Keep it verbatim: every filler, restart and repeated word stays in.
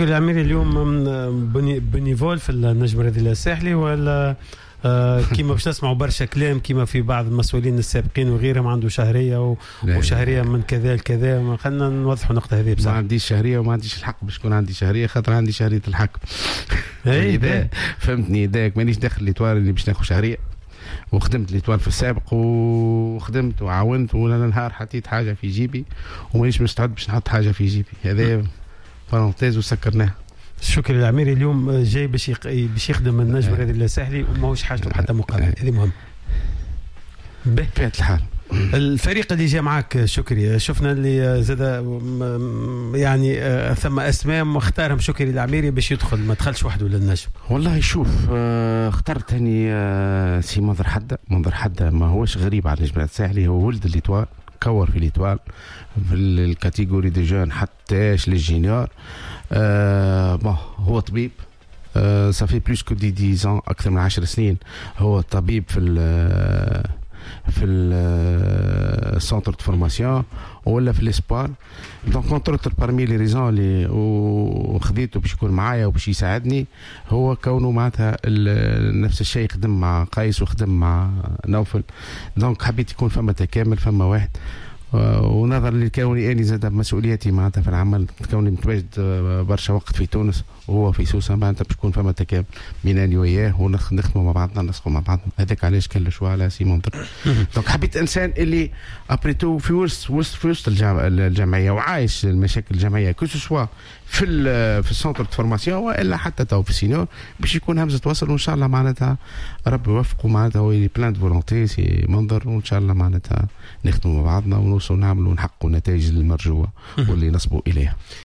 شكري العميري اليوم بني بنيفول في النجم الرياضي الساحلي ولا آه كيما باش نسمعوا برشا كلام كيما في بعض المسؤولين السابقين وغيرهم عنده شهريه وشهريه من كذا لكذا. خلينا نوضحوا النقطه هذه. بصح ما عنديش شهريه وما عنديش الحق باش تكون عندي شهريه خاطر عندي شهريه الحكم. اي فهمتني داك مانيش داخل ليتوار اللي باش ناخذ شهريه وخدمت ليتوار في السابق وخدمت وعاونت ولا نهار حطيت حاجه في جيبي ومانيش مستعد باش نحط حاجه في جيبي. هذا بارونتيز وسكرناها. شكري العميري اليوم جاي باش يق... باش يخدم النجم الرياضي الساحلي وماهوش حاجته حتى مقابل. هذه مهم بطبيعة الحال. الفريق اللي جاء معك شكري شفنا اللي زاد يعني ثم اسماء اختارهم شكري العميري باش يدخل ما دخلش وحده للنجم. والله شوف اخترت هني سي منظر حدا. منظر حدا ما هوش غريب على النجم الساحلي. هو ولد الليتوال كور في ليتوال في الكاتيجوري دي جون حتىش للجينيور. آه بون هو طبيب صافي بلوس كو دي ديزان اكثر من عشر سنين هو طبيب في ال في السنتر دو فورماسيون ولا في الاسبان. دونك كونترت بارمي لي ريزون اللي وخذيته باش يكون معايا وباش يساعدني هو كونه معناتها نفس الشيء خدم مع قيس وخدم مع نوفل. دونك حبيت يكون فما تكامل فما واحد ونظرا لكوني اني زاد مسؤوليتي معناتها في العمل كوني متواجد برشا وقت في تونس وهو في سوسه معناتها باش يكون فما تكامل بيناني وياه ونخدموا مع بعضنا نسقوا مع بعضنا. هذاك علاش كان الشوا على سيمون. دونك حبيت انسان اللي ابريتو في وسط وسط في وسط الجمعيه وعايش المشاكل الجمعيه كو سوا في في السنتر دو فورماسيون والا حتى تو في السينيور باش يكون همزه وصل وان شاء الله معناتها ربي يوفقه معناتها ويلي بلان دو فولونتي سي منظر وان شاء الله معناتها نخدموا مع بعضنا ونوصلوا نعملوا ونحققوا النتائج المرجوه واللي نصبوا اليها.